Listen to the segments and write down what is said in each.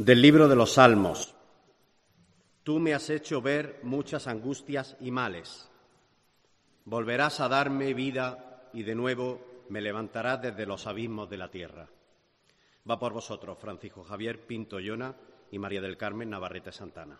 Del libro de los Salmos. Tú me has hecho ver muchas angustias y males. Volverás a darme vida y de nuevo me levantarás desde los abismos de la tierra. Va por vosotros Francisco Javier Pinto Llona y María del Carmen Navarrete Santana.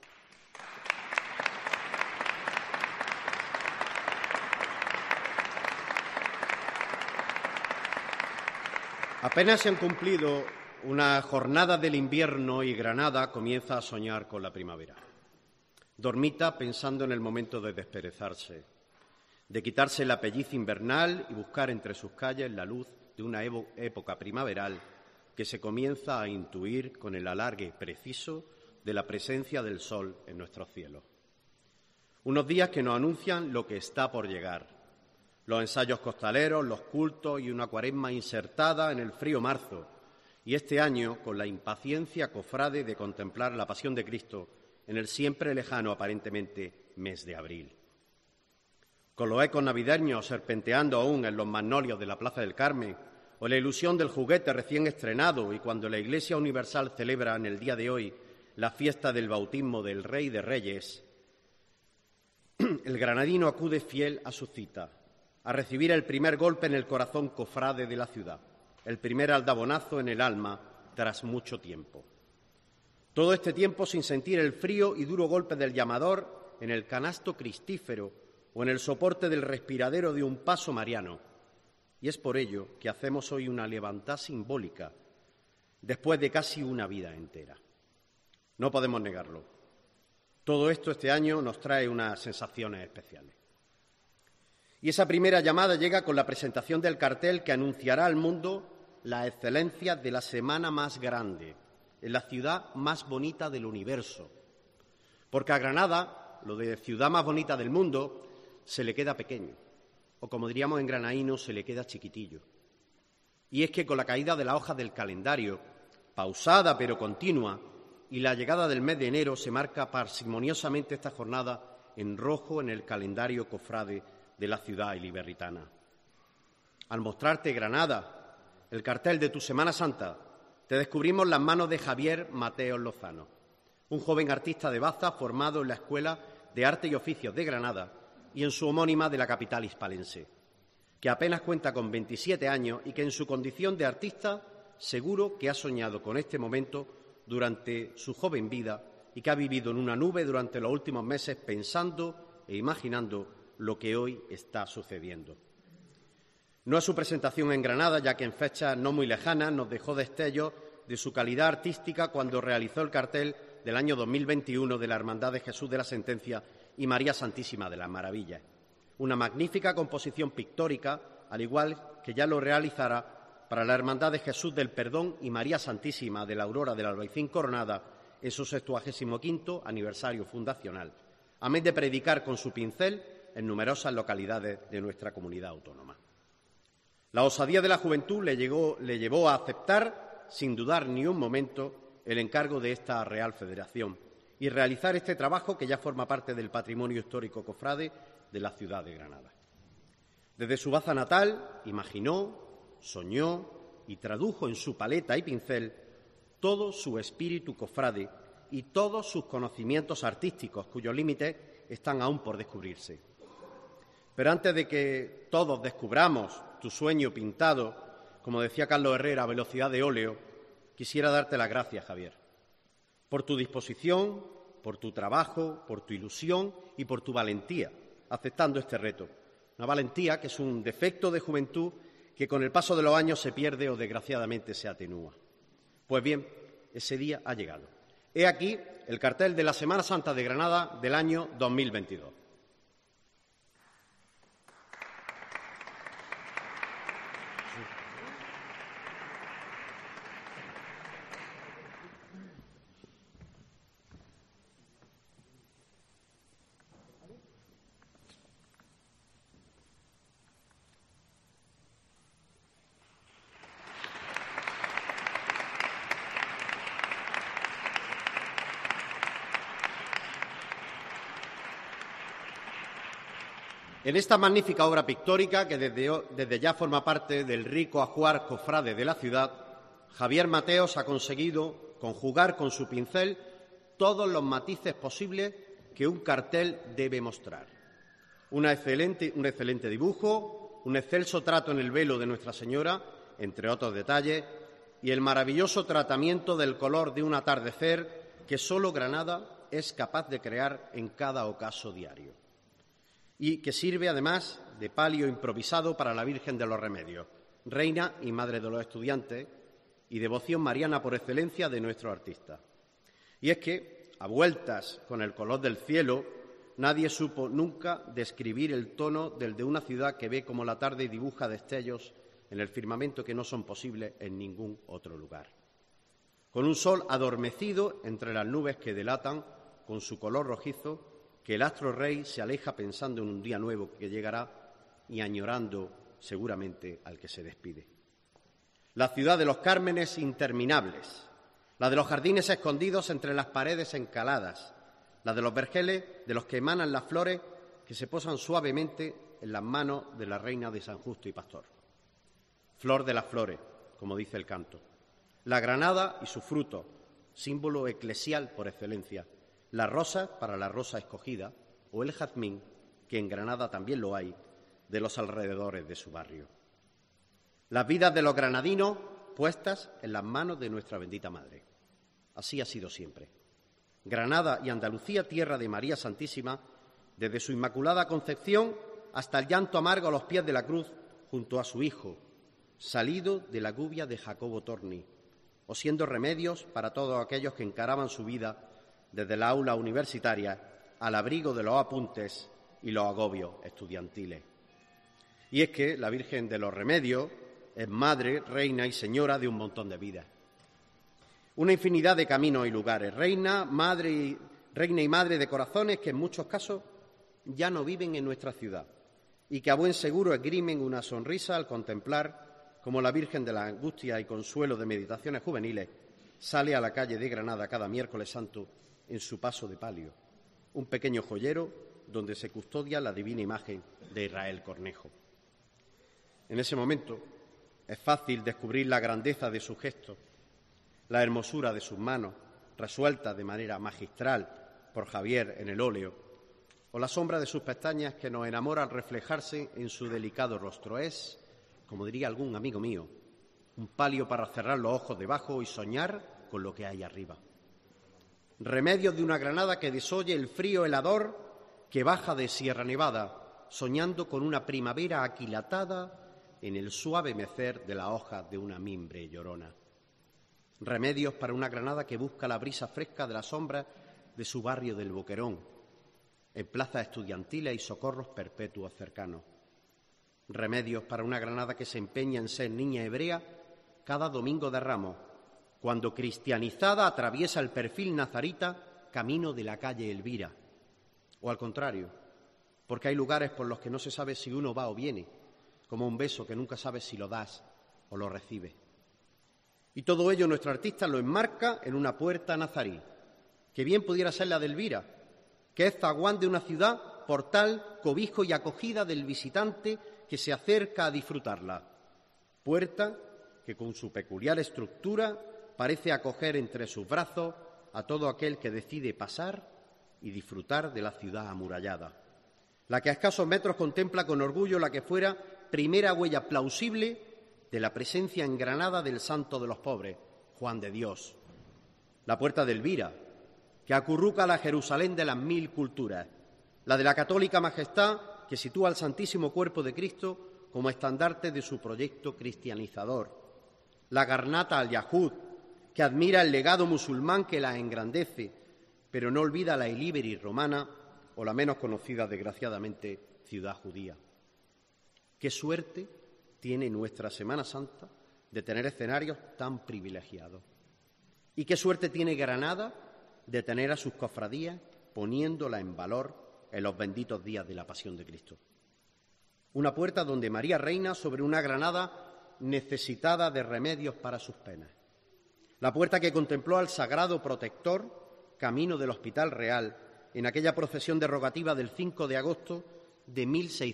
Apenas se han cumplido una jornada del invierno y Granada comienza a soñar con la primavera. Dormita pensando en el momento de desperezarse, de quitarse la pelliz invernal y buscar entre sus calles la luz de una época primaveral que se comienza a intuir con el alargue preciso de la presencia del sol en nuestros cielos. Unos días que nos anuncian lo que está por llegar. Los ensayos costaleros, los cultos y una cuaresma insertada en el frío marzo. Y este año, con la impaciencia cofrade de contemplar la pasión de Cristo en el siempre lejano, aparentemente, mes de abril. Con los ecos navideños serpenteando aún en los magnolios de la Plaza del Carmen, o la ilusión del juguete recién estrenado y cuando la Iglesia Universal celebra en el día de hoy la fiesta del bautismo del Rey de Reyes, el granadino acude fiel a su cita, a recibir el primer golpe en el corazón cofrade de la ciudad, el primer aldabonazo en el alma tras mucho tiempo. Todo este tiempo sin sentir el frío y duro golpe del llamador en el canasto cristífero o en el soporte del respiradero de un paso mariano. Y es por ello que hacemos hoy una levantada simbólica después de casi una vida entera. No podemos negarlo. Todo esto este año nos trae unas sensaciones especiales. Y esa primera llamada llega con la presentación del cartel que anunciará al mundo la excelencia de la semana más grande, en la ciudad más bonita del universo. Porque a Granada, lo de ciudad más bonita del mundo, se le queda pequeño, o como diríamos en granaíno, se le queda chiquitillo. Y es que con la caída de la hoja del calendario, pausada pero continua, y la llegada del mes de enero se marca parsimoniosamente esta jornada en rojo en el calendario cofrade de la ciudad iliberritana. Al mostrarte Granada, el cartel de tu Semana Santa, te descubrimos las manos de Javier Mateos Lozano, un joven artista de Baza formado en la Escuela de Arte y Oficios de Granada y en su homónima de la capital hispalense, que apenas cuenta con 27 años y que en su condición de artista seguro que ha soñado con este momento durante su joven vida y que ha vivido en una nube durante los últimos meses pensando e imaginando lo que hoy está sucediendo. No es su presentación en Granada, ya que en fechas no muy lejanas nos dejó destellos de su calidad artística cuando realizó el cartel del año 2021 de la Hermandad de Jesús de la Sentencia y María Santísima de las Maravillas. Una magnífica composición pictórica, al igual que ya lo realizará para la Hermandad de Jesús del Perdón y María Santísima de la Aurora del Albaicín Coronada en su 65º aniversario fundacional, amén de predicar con su pincel en numerosas localidades de nuestra comunidad autónoma. La osadía de la juventud le llevó a aceptar, sin dudar ni un momento, el encargo de esta Real Federación y realizar este trabajo que ya forma parte del patrimonio histórico cofrade de la ciudad de Granada. Desde su Baza natal, imaginó, soñó y tradujo en su paleta y pincel todo su espíritu cofrade y todos sus conocimientos artísticos, cuyos límites están aún por descubrirse. Pero antes de que todos descubramos tu sueño pintado, como decía Carlos Herrera, a velocidad de óleo, quisiera darte las gracias, Javier, por tu disposición, por tu trabajo, por tu ilusión y por tu valentía, aceptando este reto. Una valentía que es un defecto de juventud que con el paso de los años se pierde o desgraciadamente se atenúa. Pues bien, ese día ha llegado. He aquí el cartel de la Semana Santa de Granada del año 2022. En esta magnífica obra pictórica, que desde ya forma parte del rico ajuar cofrade de la ciudad, Javier Mateos ha conseguido conjugar con su pincel todos los matices posibles que un cartel debe mostrar. Un excelente dibujo, un excelso trato en el velo de Nuestra Señora, entre otros detalles, y el maravilloso tratamiento del color de un atardecer que solo Granada es capaz de crear en cada ocaso diario, y que sirve además de palio improvisado para la Virgen de los Remedios, reina y madre de los estudiantes y devoción mariana por excelencia de nuestro artista. Y es que, a vueltas con el color del cielo, nadie supo nunca describir el tono del de una ciudad que ve como la tarde dibuja destellos en el firmamento que no son posibles en ningún otro lugar. Con un sol adormecido entre las nubes que delatan, con su color rojizo, que el astro rey se aleja pensando en un día nuevo que llegará y añorando seguramente al que se despide. La ciudad de los Cármenes interminables, la de los jardines escondidos entre las paredes encaladas, la de los vergeles de los que emanan las flores que se posan suavemente en las manos de la reina de San Justo y Pastor. Flor de las flores, como dice el canto. La granada y su fruto, símbolo eclesial por excelencia. La rosa para la rosa escogida, o el jazmín, que en Granada también lo hay, de los alrededores de su barrio. Las vidas de los granadinos puestas en las manos de nuestra bendita Madre. Así ha sido siempre. Granada y Andalucía, tierra de María Santísima, desde su Inmaculada Concepción hasta el llanto amargo a los pies de la cruz junto a su Hijo, salido de la gubia de Jacobo Torni, o siendo remedios para todos aquellos que encaraban su vida desde la aula universitaria al abrigo de los apuntes y los agobios estudiantiles. Y es que la Virgen de los Remedios es madre, reina y señora de un montón de vidas. Una infinidad de caminos y lugares, reina y madre de corazones que en muchos casos ya no viven en nuestra ciudad y que a buen seguro esgrimen una sonrisa al contemplar cómo la Virgen de la Angustia y Consuelo de Meditaciones Juveniles sale a la calle de Granada cada miércoles santo en su paso de palio, un pequeño joyero donde se custodia la divina imagen de Israel Cornejo. En ese momento es fácil descubrir la grandeza de sus gestos, la hermosura de sus manos, resueltas de manera magistral por Javier en el óleo, o la sombra de sus pestañas que nos enamora al reflejarse en su delicado rostro. Es, como diría algún amigo mío, un palio para cerrar los ojos debajo y soñar con lo que hay arriba. Remedios de una Granada que desoye el frío helador que baja de Sierra Nevada, soñando con una primavera aquilatada en el suave mecer de las hojas de una mimbre llorona. Remedios para una Granada que busca la brisa fresca de la sombra de su barrio del Boquerón, en plazas estudiantiles y socorros perpetuos cercanos. Remedios para una Granada que se empeña en ser niña hebrea cada domingo de Ramos, cuando cristianizada atraviesa el perfil nazarita camino de la calle Elvira. O al contrario, porque hay lugares por los que no se sabe si uno va o viene, como un beso que nunca sabes si lo das o lo recibes. Y todo ello nuestro artista lo enmarca en una puerta nazarí, que bien pudiera ser la de Elvira, que es zaguán de una ciudad, portal, cobijo y acogida del visitante que se acerca a disfrutarla. Puerta que con su peculiar estructura parece acoger entre sus brazos a todo aquel que decide pasar y disfrutar de la ciudad amurallada, la que a escasos metros contempla con orgullo la que fuera primera huella plausible de la presencia en Granada del santo de los pobres, Juan de Dios. La puerta de Elvira, que acurruca la Jerusalén de las 1000 culturas, la de la católica majestad que sitúa al Santísimo Cuerpo de Cristo como estandarte de su proyecto cristianizador, la Garnata al-Yahud, que admira el legado musulmán que la engrandece, pero no olvida la Ilíberi romana o la menos conocida, desgraciadamente, ciudad judía. Qué suerte tiene nuestra Semana Santa de tener escenarios tan privilegiados. Y qué suerte tiene Granada de tener a sus cofradías poniéndola en valor en los benditos días de la Pasión de Cristo. Una puerta donde María reina sobre una Granada necesitada de remedios para sus penas. La puerta que contempló al Sagrado Protector camino del Hospital Real en aquella procesión derogativa del 5 de agosto de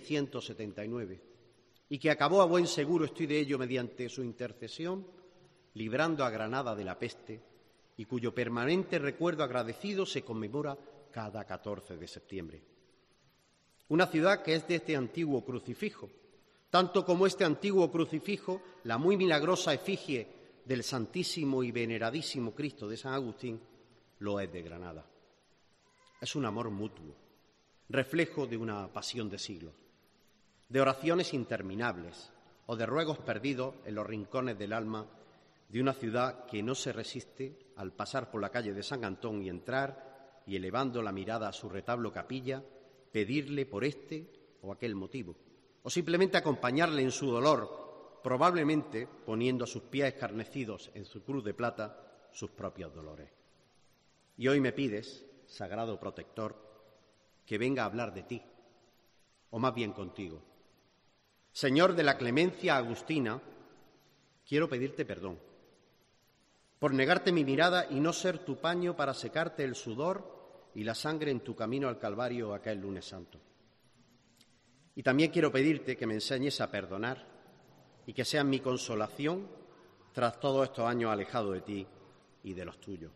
1679 y que acabó a buen seguro, estoy de ello, mediante su intercesión, librando a Granada de la peste y cuyo permanente recuerdo agradecido se conmemora cada 14 de septiembre. Una ciudad que es de este antiguo crucifijo, tanto como este antiguo crucifijo, la muy milagrosa efigie del Santísimo y Veneradísimo Cristo de San Agustín, lo es de Granada. Es un amor mutuo, reflejo de una pasión de siglos, de oraciones interminables o de ruegos perdidos en los rincones del alma de una ciudad que no se resiste al pasar por la calle de San Antón y entrar y, elevando la mirada a su retablo capilla, pedirle por este o aquel motivo, o simplemente acompañarle en su dolor, probablemente poniendo a sus pies escarnecidos en su cruz de plata sus propios dolores. Y hoy me pides, sagrado protector, que venga a hablar de ti, o más bien contigo. Señor de la clemencia agustina, quiero pedirte perdón por negarte mi mirada y no ser tu paño para secarte el sudor y la sangre en tu camino al Calvario aquel lunes santo. Y también quiero pedirte que me enseñes a perdonar y que seas mi consolación tras todos estos años alejado de ti y de los tuyos.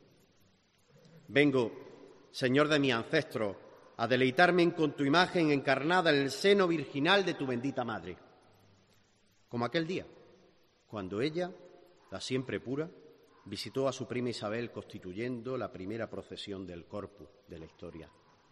Vengo, Señor de mi ancestro, a deleitarme con tu imagen encarnada en el seno virginal de tu bendita Madre, como aquel día, cuando ella, la siempre pura, visitó a su prima Isabel constituyendo la primera procesión del Corpus de la historia.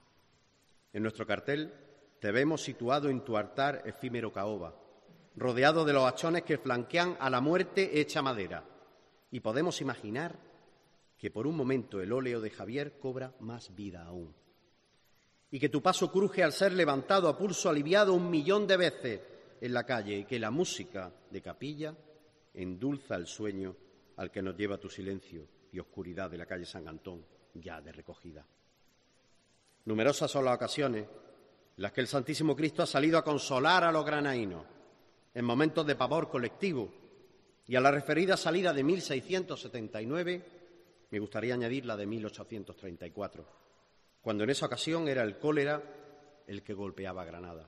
En nuestro cartel te vemos situado en tu altar efímero caoba, rodeado de los hachones que flanquean a la muerte hecha madera, y podemos imaginar que por un momento el óleo de Javier cobra más vida aún, y que tu paso cruje al ser levantado a pulso aliviado 1.000.000 de veces en la calle, y que la música de capilla endulza el sueño al que nos lleva tu silencio y oscuridad de la calle San Antón, ya de recogida. Numerosas son las ocasiones en las que el Santísimo Cristo ha salido a consolar a los granadinos en momentos de pavor colectivo, y a la referida salida de 1679 me gustaría añadir la de 1834, cuando en esa ocasión era el cólera el que golpeaba Granada.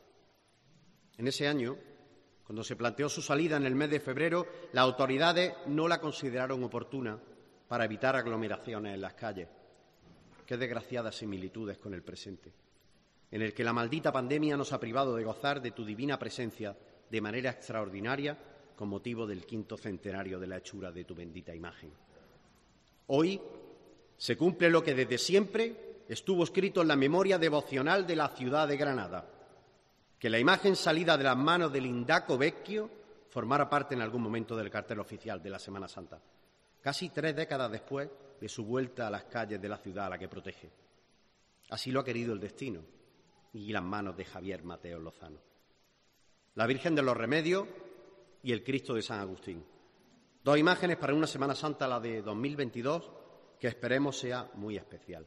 En ese año, cuando se planteó su salida en el mes de febrero, las autoridades no la consideraron oportuna para evitar aglomeraciones en las calles. Qué desgraciadas similitudes con el presente, en el que la maldita pandemia nos ha privado de gozar de tu divina presencia de manera extraordinaria con motivo del 5º centenario de la hechura de tu bendita imagen. Hoy se cumple lo que desde siempre estuvo escrito en la memoria devocional de la ciudad de Granada, que la imagen salida de las manos del Indaco Vecchio formara parte en algún momento del cartel oficial de la Semana Santa, casi 3 décadas después de su vuelta a las calles de la ciudad a la que protege. Así lo ha querido el destino y las manos de Javier Mateo Lozano. La Virgen de los Remedios y el Cristo de San Agustín. 2 imágenes para una Semana Santa, la de 2022, que esperemos sea muy especial.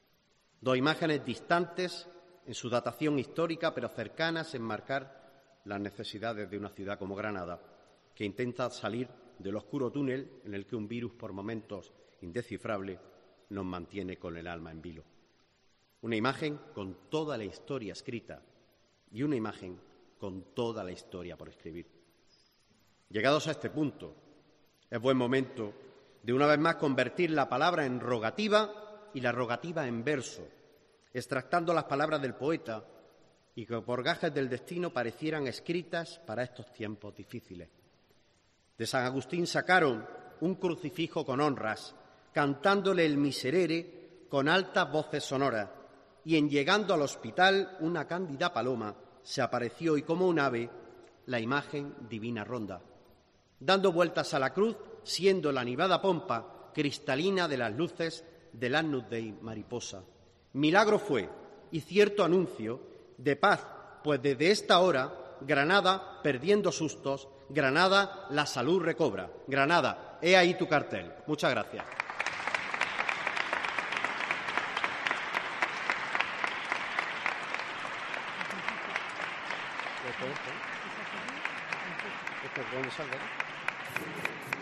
2 imágenes distantes en su datación histórica, pero cercanas en marcar las necesidades de una ciudad como Granada, que intenta salir del oscuro túnel en el que un virus por momentos indescifrable nos mantiene con el alma en vilo. Una imagen con toda la historia escrita y una imagen con toda la historia por escribir. Llegados a este punto, es buen momento de una vez más convertir la palabra en rogativa y la rogativa en verso, extractando las palabras del poeta y que por gajes del destino parecieran escritas para estos tiempos difíciles. De San Agustín sacaron un crucifijo con honras, cantándole el miserere con altas voces sonoras, y en llegando al hospital una cándida paloma se apareció y como un ave la imagen divina ronda, dando vueltas a la cruz, siendo la nivada pompa cristalina de las luces del Agnus Dei mariposa. Milagro fue y cierto anuncio de paz, pues desde esta hora Granada, perdiendo sustos, Granada la salud recobra. Granada, he ahí tu cartel. Muchas gracias. ¿Dónde salga?